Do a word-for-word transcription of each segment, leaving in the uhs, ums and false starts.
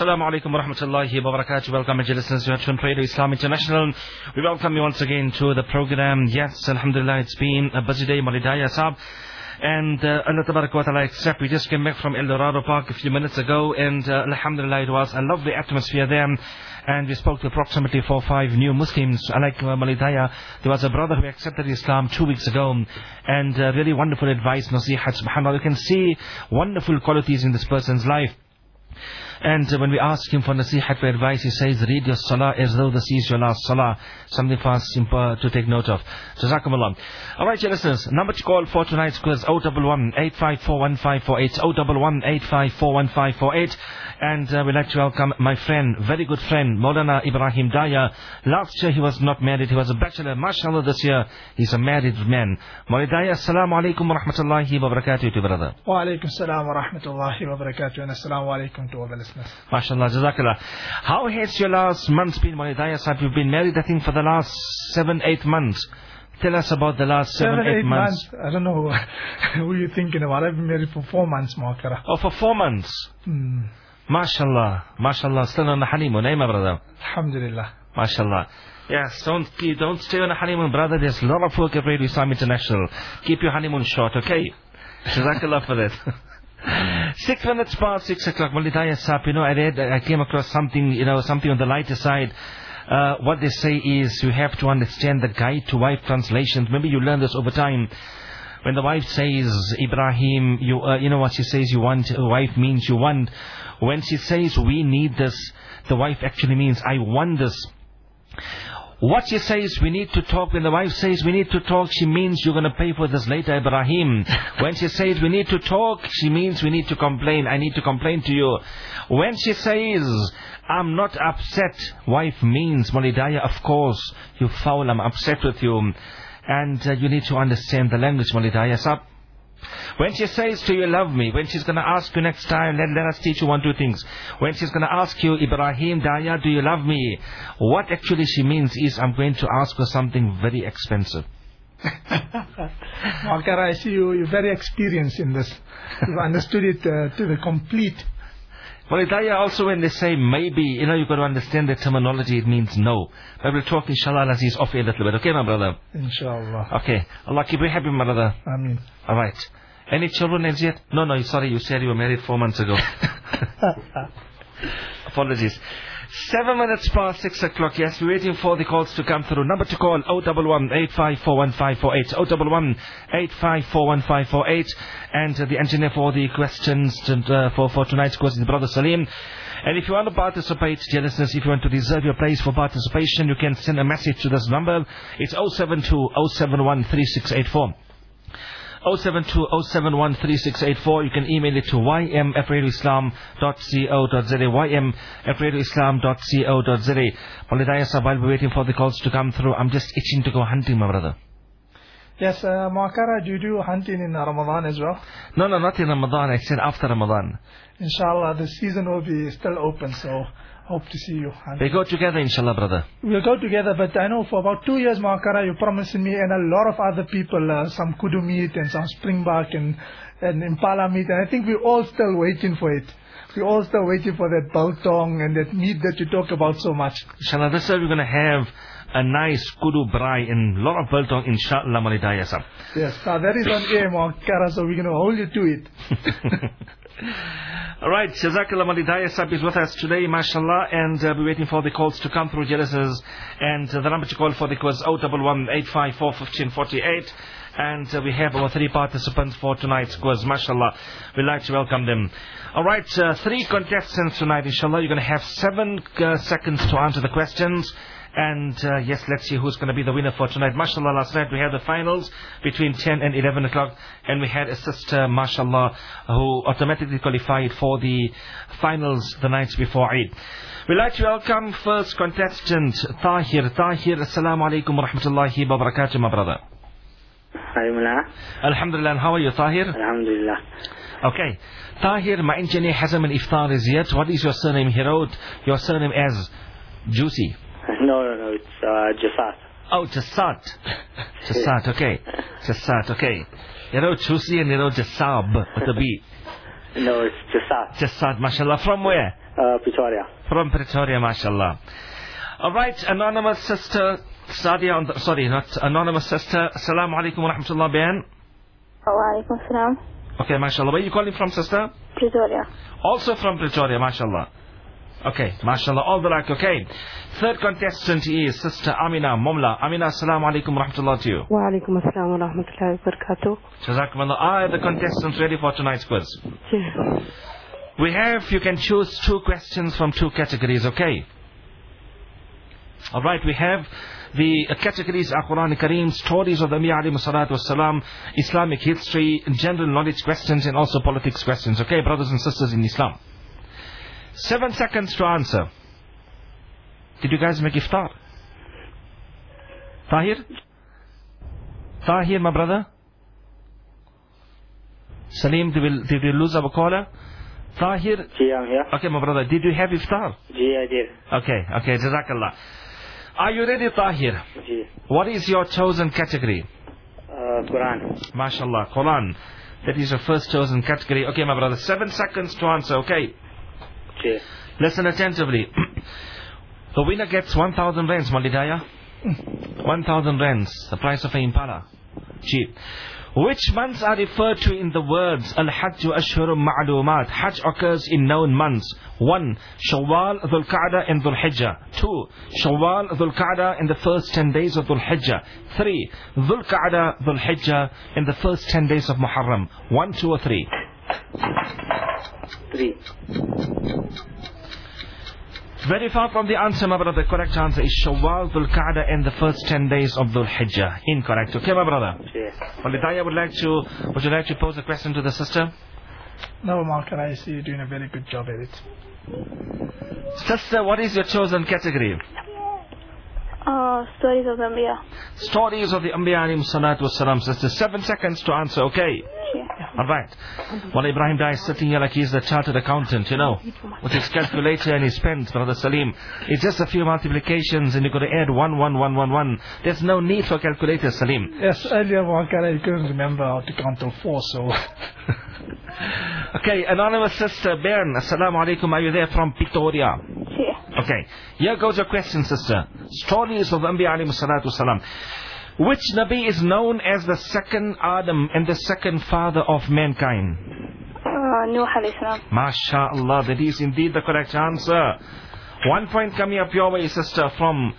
Assalamu alaikum wa rahmatullahi wa barakatuh. Welcome, dear listeners, to Twin Radio Islam International. We welcome you once again to the program. Yes, alhamdulillah, it's been a busy day, Malidaya Saab. And uh, Allah Tabarak wa Ta'ala accept. We just came back from El Dorado Park a few minutes ago, and uh, alhamdulillah, it was a lovely atmosphere there. And we spoke to approximately four or five new Muslims. Like uh, Malidaya, there was a brother who accepted Islam two weeks ago, and uh, really wonderful advice, nasihat, subhanAllah. You can see wonderful qualities in this person's life. And uh, when we ask him for nasihat, for advice, he says, read your salah as though this is your last salah. Something for us simple to take note of. Jazakumullah. Alright, your listeners, number to call for tonight's quiz, zero one one, eight five four, one five four eight, zero one one, eight five four, one five four eight. And uh, we'd like to welcome my friend, very good friend, Maulana Ibrahim Daya. Last year he was not married, he was a bachelor. MashaAllah, this year he's a married man. Maulana Daya, assalamu alaikum wa rahmatullahi wa barakatuh to brother. Wa alaikum salam wa rahmatullahi wa barakatuh, and assalamu alaikum to all the listeners. MashaAllah, Jazakallah. How has your last month been, Maulana Daya Sahib? You've been married, I think, for the last seven, eight months. Tell us about the last seven, seven eight, eight months. months. I don't know who, who you're thinking about. I've been married for four months, Maakara. Oh, for four months. Hmm. MashaAllah, MashaAllah, still on the honeymoon, eh, my brother? Alhamdulillah. MashaAllah. Yes, don't, don't stay on a honeymoon, brother. There's a lot of work at Radio Islam International. Keep your honeymoon short, okay? Jazakallah for that. Six minutes past six o'clock, Malidaya Saab, you know, I read, I came across something, you know, something on the lighter side. Uh, what they say is, you have to understand the guide to wife translations. Maybe you learn this over time. When the wife says, Ibrahim, you, uh, you know what she says, you want, a wife means you want. When she says, we need this, the wife actually means, I want this. What she says, we need to talk. When the wife says, we need to talk, she means you're going to pay for this later, Ibrahim. When she says, we need to talk, she means we need to complain. I need to complain to you. When she says, I'm not upset, wife means, Malidaya, of course, you foul, I'm upset with you. And uh, you need to understand the language, Malidaya Sahib. When she says to you, love me, when she's going to ask you next time, let, let us teach you one, two things. When she's going to ask you, Ibrahim Daya, do you love me? What actually she means is, I'm going to ask for something very expensive. Maakara, I see you, you're very experienced in this. You've understood it uh, to the complete. Malidaya, also when they say maybe, you know, you've got to understand the terminology, it means no. But we'll talk, inshallah, Aziz, off a little bit. Okay, my brother? Inshallah. Okay. Allah keep you happy, my brother. Ameen. Alright. Any children as yet? No, no, sorry, you said you were married four months ago. Apologies. Seven minutes past six o'clock. Yes, we're waiting for the calls to come through. Number to call, zero one one, eight five four, one five four eight. zero one one, eight five four, one five four eight. And uh, the engineer for the questions to, uh, for, for tonight's course is Brother Salim. And if you want to participate, dear listeners, if you want to reserve your place for participation, you can send a message to this number. It's zero seven two, zero seven one, three six eight four. zero seven two, zero seven one, three six eight four. You can email it to y m at radio islam dot co dot z a. y m at radio islam dot co dot z a. Malidaya Sahib, while we're waiting for the calls to come through, I'm just itching to go hunting, my brother. Yes, uh, Maakara, do you do hunting in Ramadan as well? No, no, not in Ramadan. I said after Ramadan. Inshallah, the season will be still open, so hope to see you. We go together, inshallah, brother. We'll go together, but I know for about two years, Maakara, you promised me and a lot of other people uh, some kudu meat and some springbuck and, and impala meat, and I think we're all still waiting for it. We're all still waiting for that biltong and that meat that you talk about so much. Inshallah, this year we're going to have a nice kudu braai and a lot of biltong, inshallah, Malidaya Sahib. Yes, now that is on air, Maakara, so we're going to hold you to it. Alright, Jazakallah, Malidaya Sahib is with us today, mashallah, and uh, we're waiting for the calls to come through, listeners. And uh, the number to call for the quiz, zero one one, eight five four, one five four eight. And uh, we have our three participants for tonight's quiz, mashallah. We'd like to welcome them. Alright, uh, three contestants tonight, inshallah. You're going to have seven uh, seconds to answer the questions. And uh, yes, let's see who's going to be the winner for tonight. Mashallah, last night we had the finals between ten and eleven o'clock. And we had a sister, mashallah, who automatically qualified for the finals the nights before Eid. We'd like to welcome first contestant, Tahir. Tahir, assalamu alaikum wa rahmatullahi wa barakatuh, my brother. Hi, Mullah. Alhamdulillah, and how are you, Tahir? Alhamdulillah. Okay. Tahir, my engineer hasn't an iftar as yet. What is your surname? He wrote your surname as Juicy. No, no, no, it's uh, Jasat. Oh, Jasat. Jasat, okay. Jasat, okay. You know Juicy and you know Jasab with a B. No, it's Jasat. Jasat, mashallah. From where? Uh, Uh, Pretoria. From Pretoria, mashallah. Alright, anonymous sister, Sadia on the, sorry, not anonymous sister. Assalamu alaikum wa rahmatullah, Bayan. Wa alaikum salam. Okay, mashallah. Where are you calling from, sister? Pretoria. Also from Pretoria, mashallah. Okay, mashallah, all the luck, okay. Third contestant is Sister Amina Momla. Amina, assalamu alaikum wa rahmatullah to you. Wa alaikum assalam wa rahmatullahi wa barakatuh. Jazakumullah. Are the contestants ready for tonight's quiz? Yeah. We have, you can choose two questions from two categories, okay? Alright, we have the uh, categories are Quran Kareem, stories of the Anbiya alayhi salatu wassalam, Islamic history, general knowledge questions, and also politics questions, okay, brothers and sisters in Islam? Seven seconds to answer. Did you guys make iftar? Tahir? Tahir, my brother? Salim, did we, did we lose our caller? Tahir? Gee, I'm here. Okay, my brother, did you have iftar? Gee, I did. Okay, okay, Jazakallah. Are you ready, Tahir? Gee. What is your chosen category? Uh, Quran. MashaAllah, Quran. That is your first chosen category. Okay, my brother, seven seconds to answer, okay? Gee. Listen attentively. The winner gets one thousand rands, Malidaya. one thousand rands, the price of an Impala. Cheap. Which months are referred to in the words Al-Hajj Ashhurum Ma'lumat? Hajj occurs in known months. one. Shawwal, Dhul Qa'dah and Dhul Hijjah. two. Shawwal, Dhul Qa'dah in the first ten days of Dhul Hijjah. three. Dhul Qa'dah, Dhul Hijjah in the first ten days of Muharram. one, two or three? Three. Very far from the answer, my brother. The correct answer is Shawwal, Dhul Qa'dah and the first ten days of Dhul Hijjah. Incorrect. Okay, my brother? Yes. Walidaya would like to, would you like to pose a question to the sister? No, Mark, I see you're doing a very good job at it. Sister, what is your chosen category? Uh, stories of the Anbiya. Stories of the Anbiya alayhi salatu wassalam, sister. Seven seconds to answer, okay? Yeah. Alright. Well, Ibrahim Dai is sitting here like he's the chartered accountant, you know, with his calculator and his pens, Brother Salim. It's just a few multiplications and you've got to add one, one, one, one, one. There's no need for calculator, Salim. Yes, earlier, Mark, I couldn't remember how to count till four, so... Okay, anonymous sister, Bern, assalamu alaikum, are you there from Pretoria? Yeah. Okay, here goes your question, sister. Stories of the Anbiya alayhi salatu wasalam. Which Nabi is known as the second Adam and the second father of mankind? Uh, Nuh alayhi salam. MashaAllah, that is indeed the correct answer. One point coming up your way, sister, from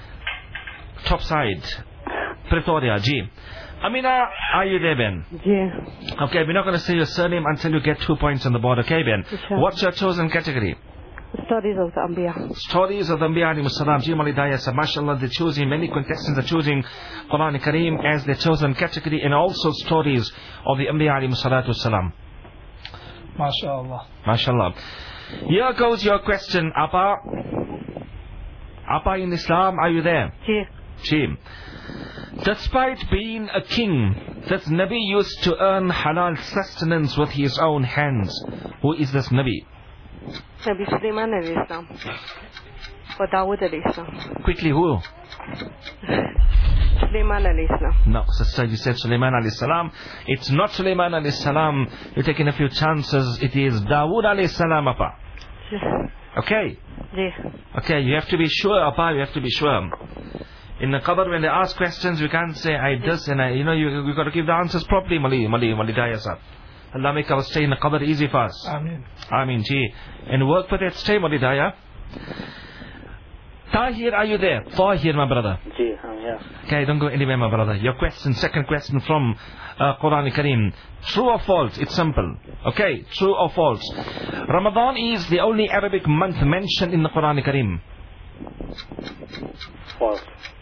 top side, Pretoria, G. Amina, are you there, Ben? Yeah. Okay, we're not going to say your surname until you get two points on the board, okay, Ben? Sure. What's your chosen category? Stories of the Anbiya. Stories of the Anbiya alayhi salam. Ji Malidaya, so mashallah, they're choosing, many contestants are choosing Quran Kareem as their chosen category, and also stories of the Anbiya alayhi salatu salam. MashaAllah. Mashallah. Here goes your question, Appa. Appa in Islam, are you there? Yeah. Ji. Despite being a king, this Nabi used to earn halal sustenance with his own hands. Who is this Nabi? Nabi Sulaiman alayhi salam. Or Dawood alayhi salam. Quickly, who? Sulaiman alayhi salam. No, sister, you said Sulaiman alayhi salam. It's not Sulaiman alayhi salam. You're taking a few chances. It is Dawood alayhi salam, Appa. Okay? Yeah. Okay, you have to be sure, Appa, you have to be sure. In the qabr, when they ask questions, we can't say, I this and I, you know, you, we've got to give the answers properly, Mali, Mali, Malidaya sir. Allah make our stay in the qabr easy for us. Ameen. Ameen, Ji. And work for that stay, Malidaya. Tahir, are you there? Tahir, my brother. Gee, I'm here. Okay, don't go anywhere, my brother. Your question, second question from uh, Quran Kareem. True or false? It's simple. Okay, true or false? Ramadan is the only Arabic month mentioned in the Quran Kareem. False.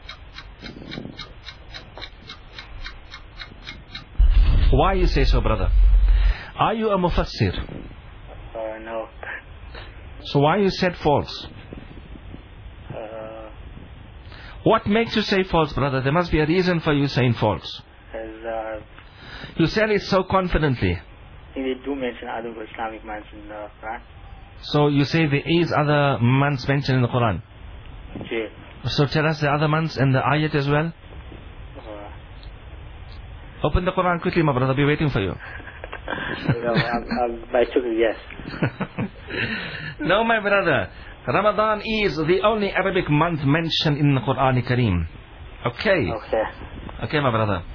Why you say so, brother? Are you a mufassir? Uh, no. So why you said false? Uh, What makes you say false, brother? There must be a reason for you saying false. as, uh, You said it so confidently. I think they do mention other Islamic months in the Quran. So you say there is other months mentioned in the Quran. Gee. So tell us the other months and the ayat as well. Uh, Open the Quran quickly, my brother. I'll be waiting for you. No, I, I, I took a guess. No, my brother. Ramadan is the only Arabic month mentioned in the Quran Kareem. Okay. Okay. Okay, my brother.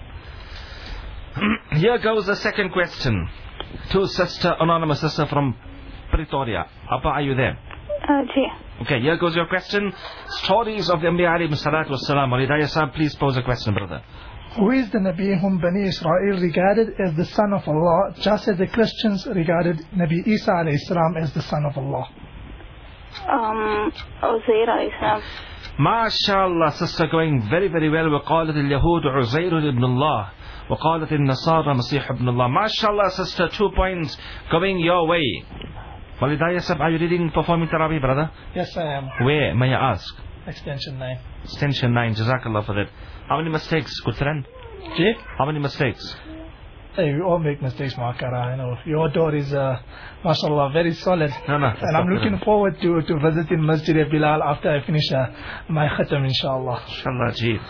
Here goes the second question. To sister, anonymous sister from Pretoria. Appa, are you there? Uh, Ji. Okay, here goes your question. Stories of the Anbiya alayhi salatu wassalam. Walidaya Sahib, please pose a question, brother. Who is the Nabi whom Bani Israel regarded as the son of Allah, just as the Christians regarded Nabi Isa alayhi salam as the son of Allah? Um, Uzair alayhi salam. MashaAllah, sister, going very, very well. وقالت اليهود عزير ابن الله وقالت النصارى مسيح ابن الله. MashaAllah, sister, two points going your way. Walidaya Sahib, are you reading performing Taraweeh, brother? Yes, I am. Where, may I ask? Extension nine. Extension nine, Jazakallah for that. How many mistakes, good friend? Ji? How many mistakes? Hey, we all make mistakes, Makara. I know. Your door is, uh, mashallah, very solid. No, no. And I'm looking forward to, to visiting Masjid Bilal after I finish uh, my khatam, inshallah. Inshallah, ji.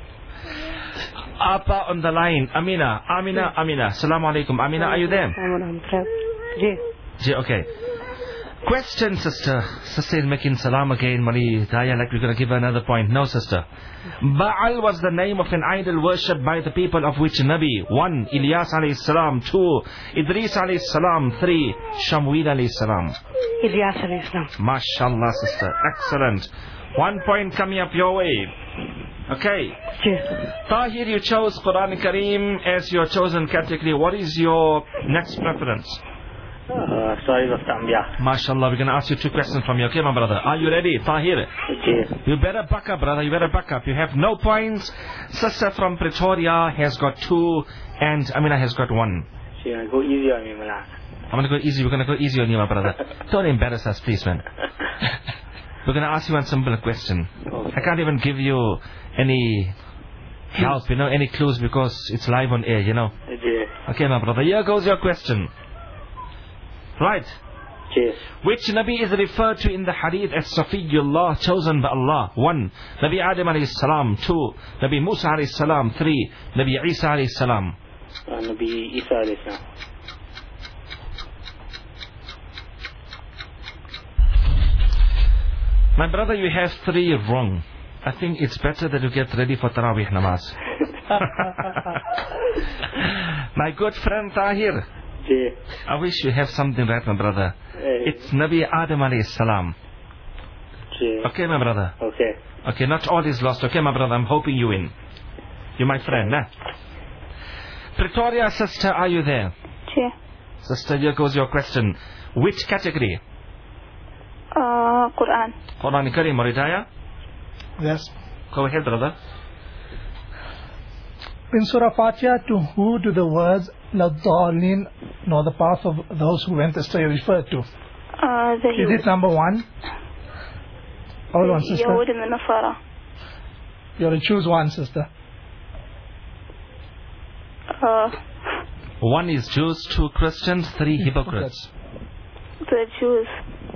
Appa on the line. Amina, Amina, Amina. Assalamu alaikum. Amina, are you there? Ji. Ji, okay. Question, sister. Sister is making salam again. Mali Daya, like we're going to give her another point. No, sister. Baal was the name of an idol worshipped by the people of which Nabi? One, Ilyas alayhi salam. Two, Idris alayhi salam. Three, Shamuel alayhi salam. Ilyas alayhi salam. MashaAllah, sister. Excellent. One point coming up your way. Okay. Ji. Tahir, you chose Quran Kareem as your chosen category. What is your next preference? Uh, stories of the Anbiya. MashaAllah, we're going to ask you two questions from you. Okay, my brother. Are you ready? Tahir. Okay. You better back up, brother. You better back up. You have no points. Sister from Pretoria has got two, and Amina has got one. So you're going to go easy on me, Malak. I'm going to go easy. We're going to go easy on you, my brother. Don't embarrass us, please, man. We're going to ask you one simple question. Okay. I can't even give you any help, you know, any clues because it's live on air, you know. Okay. Okay, my brother. Here goes your question. Right. Okay. Which Nabi is referred to in the hadith as Safiyullah, chosen by Allah? One, Nabi Adam alayhi salam. Two, Nabi Musa alayhi salam. Three, Nabi Isa alayhi salam. Uh, Nabi Isa alayhi salam. My brother, you have three wrong. I think it's better that you get ready for Taraweeh namaz. My good friend Tahir, Okay. I wish you have something right, my brother. Hey. It's Nabi Adam alayhi salam. Okay. Okay, my brother. Okay. Okay, not all is lost. Okay, my brother, I'm hoping you win. You're my friend, nah? Pretoria, sister, are you there? Ji. Sister, here goes your question. Which category? Uh, Quran. Quran Kareem, Maridaya? Yes. Go ahead, brother. In Surah Fatiha, to who do the words Ladhalin, nor the path of those who went astray refer to? Uh, the Is it number one? Hold on, sister. Yahud and the Nasara. You have to choose one, sister. Uh, One is Jews, two Christians, three hypocrites. the Jews.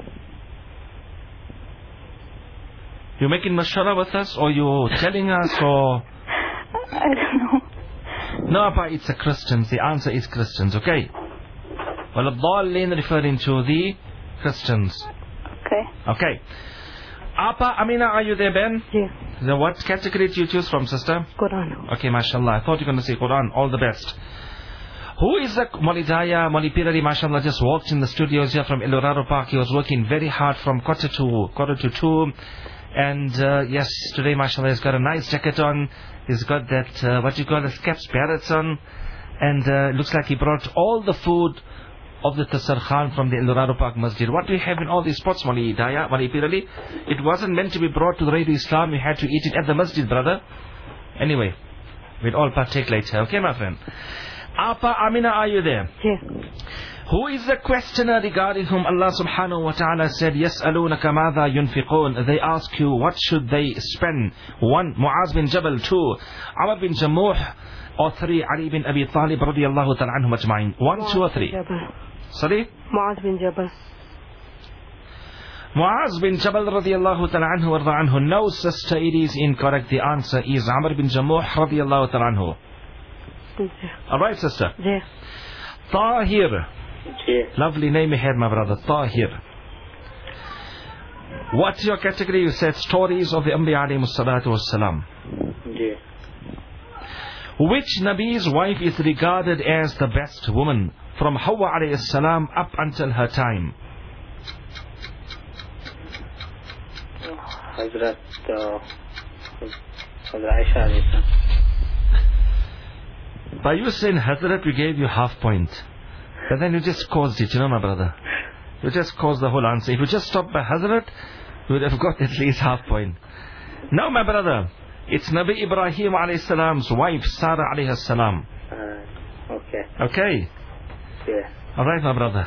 You making mashara with us, or you telling us, or... I don't know. No, but it's a Christians. The answer is Christians, okay? Well, Ad-Dallin referring to the Christians. Okay. Okay. Apa, Amina, are you there, Ben? Yeah. The what category did you choose from, sister? Quran. Okay, mashallah. I thought you were going to say Quran. All the best. Who is the Molidaya, Molipirari, mashallah, just walked in the studios here from Eldorado Park. He was working very hard from quarter to quarter to two. And uh, yes, today, mashallah, he's got a nice jacket on. He's got that, uh, what you call the caps, parrots on. And uh, looks like he brought all the food of the Tasarkhan from the Eldorado Park Masjid. What do we have in all these spots, Mali Daya, Mali Pirali? It wasn't meant to be brought to the Radio Islam. We had to eat it at the Masjid, brother. Anyway, we'll all partake later. Okay, my friend? Apa, Amina, are you there? Yeah. Who is the questioner regarding whom Allah subhanahu wa ta'ala said, يَسْأَلُونَكَ مَاذَا يُنْفِقُونَ? They ask you, what should they spend? One, Mu'az bin Jabal. Two, Amr bin Jamuh. Or three, Ali bin Abi Talib radiyallahu ta'ala anhum ajma'in. One, two, or three? Sorry? Mu'az bin Jabal. Mu'az bin Jabal radiyallahu ta'ala anhu warda anhu. No, sister, it is incorrect. The answer is Amr bin Jamuh radiyallahu ta'ala anhu. Alright, sister? Yeah. Tahir. Ji. Lovely name ahead, my brother. Tahir. What's your category? You said stories of the Anbiya alayhi salatu wassalam. Ji. Which Nabi's wife is regarded as the best woman from Hawa alayhi salam up until her time? Hazrat uh, Hazrat Aisha alayhi salam. By you saying Hazrat, we gave you half point. But then you just caused it, you know, my brother. You just caused the whole answer. If you just stopped by Hazrat, you would have got at least half point. No, my brother. It's Nabi Ibrahim alayhi salam's wife, Sarah alayhi salam. Uh, okay. Okay? Yeah. Alright, my brother.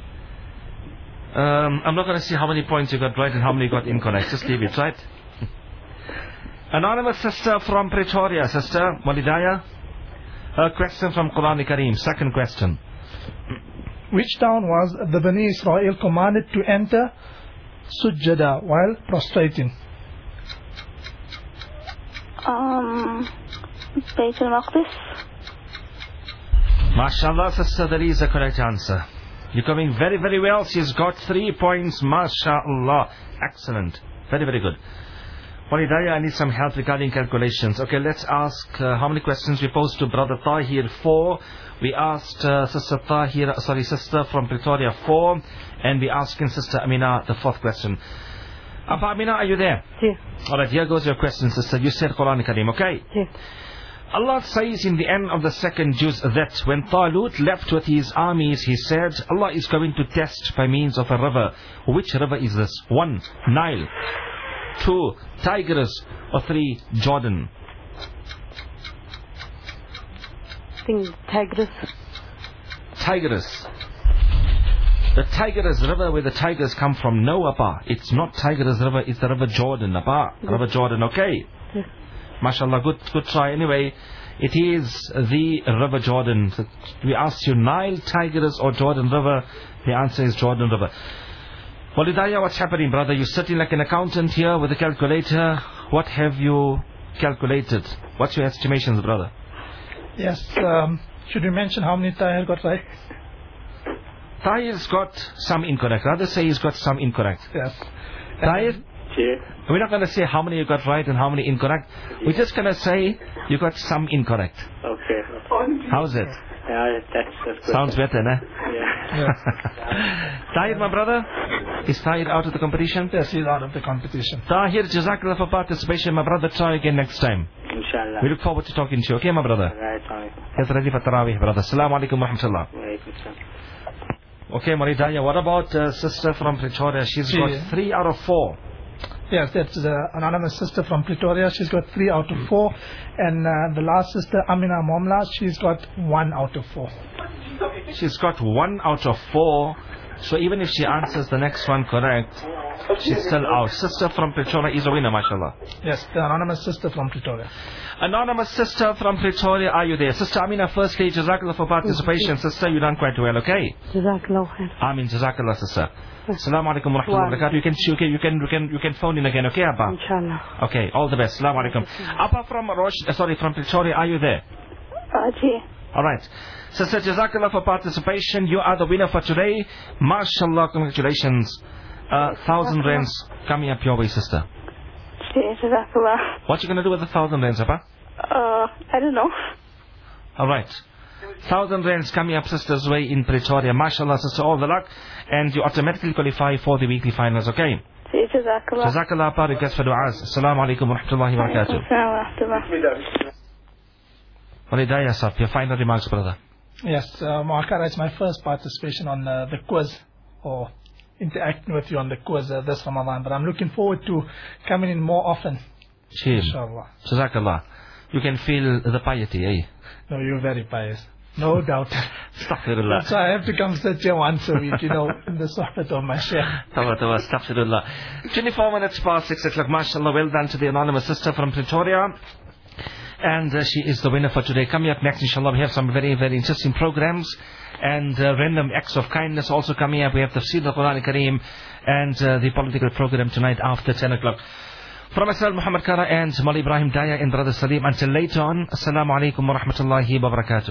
Um, I'm not going to see how many points you got right and how many you got incorrect. Just leave it, right? Anonymous sister from Pretoria. Sister, Walidaya. A question from Quran Kareem. Second question. Which town was the Bani Israel commanded to enter Sujjada while prostrating? Um, Bayt al-Maqdis. MashaAllah, sister, that is the correct answer. You're coming very, very well. She's got three points. MashaAllah. Excellent. Very, very good. Walidaya, I need some help regarding calculations. Okay, let's ask uh, how many questions we posed to Brother Tahir. Four. We asked uh, Sister Tahir, sorry, Sister from Pretoria, four. And we asking Sister Amina the fourth question. Abba Amina, are you there? Yes. Alright, here goes your question, Sister. You said Quran Kareem, okay? Yes. Allah says in the end of the second juz that when Talut left with his armies, he said, Allah is going to test by means of a river. Which river is this? One, Nile. Two, Tigris. Or three, Jordan. I think Tigris. Tigris. The Tigris river where the tigers come from. No, Appa. It's not Tigris river, it's the river Jordan, Appa. Yes. River Jordan, okay? Yes. MashaAllah, good, good try. Anyway, it is the river Jordan. So we asked you Nile, Tigris or Jordan river. The answer is Jordan river. Walidaya, what's happening, brother? You're sitting like an accountant here with a calculator. What have you calculated? What's your estimations, brother? Yes, um, should we mention how many Tahir got right? Tahir's got some incorrect. Rather say he's got some incorrect. Yes. Tahir, Ji. we're not going to say how many you got right and how many incorrect. We're just going to say you got some incorrect. Okay. How's it? Yeah, that's, that's good. Sounds better, nah? Yeah. Tahir, my brother? Is Tahir out of the competition? Yes, he's out of the competition. Tahir, Jazakallah for participation. My brother, try again next time. Inshallah. We look forward to talking to you. Okay, my brother? Right, sorry. Get ready for Taraweeh, brother. Assalamu alaikum wa rahmatullah. Walaikum salam. Okay, Maridaya, what about uh, sister from Pretoria? She's She- got three out of four. Yes, that's the anonymous sister from Pretoria. She's got three out of four. And uh, the last sister, Amina Momla, she's got one out of four. She's got one out of four. So even if she answers the next one correct, she's still out. Sister from Pretoria is a winner, mashallah. Yes, the anonymous sister from Pretoria. Anonymous sister from Pretoria, are you there? Sister Amina, firstly, Jazakallah for participation. Sister, you done quite well, okay? Jazakallah khair. Amin, Jazakallah, sister. Assalamu alaikum wa rahmatullahi wa barakatuh. You can, you can, you can, you can, you can phone in again, okay, Abba? Inshallah. Okay, all the best. Assalamu alaikum. Abba from Rosh, uh, sorry, from Pretoria, are you there? Uh, Ji. Alright. Sister, Jazakallah for participation. You are the winner for today. MashaAllah, congratulations. Uh, thousand rands coming up your way, sister. Ji, Jazakallah. What you gonna do with the thousand rands, Abba? Uh, I don't know. Alright. Thousand rands coming up sister's way in Pretoria. MashaAllah, sister, all the luck. And you automatically qualify for the weekly finals, okay? Ji, Jazakallah. Jazakallah, Abba. Request for du'as. Assalamu alaikum wa rahmatullahi wa barakatuh. Assalamu alaikum. Walidaya Saf, your final remarks, brother. Yes, uh, Muakara, it's my first participation on uh, the quiz, or interacting with you on the quiz uh, this Ramadan. But I'm looking forward to coming in more often. Chill. Inshallah. Jazakallah. You can feel the piety, eh? No, you're very pious. No doubt. Astaghfirullah. So I have to come sit here once a week, you know, in the sohbet of my sheikh. Tawa, tawa, astaghfirullah. twenty-four minutes past six o'clock. MashaAllah, well done to the anonymous sister from Pretoria. And uh, she is the winner for today. Coming up next, inshallah, we have some very, very interesting programs. And uh, random acts of kindness also coming up. We have Tafsir al-Quran Kareem and uh, the political program tonight after ten o'clock. From myself, Muhammad Kara and Mali Ibrahim Daya and Brother Salim. Until later on, Assalamu alaikum wa rahmatullahi wa barakatuh.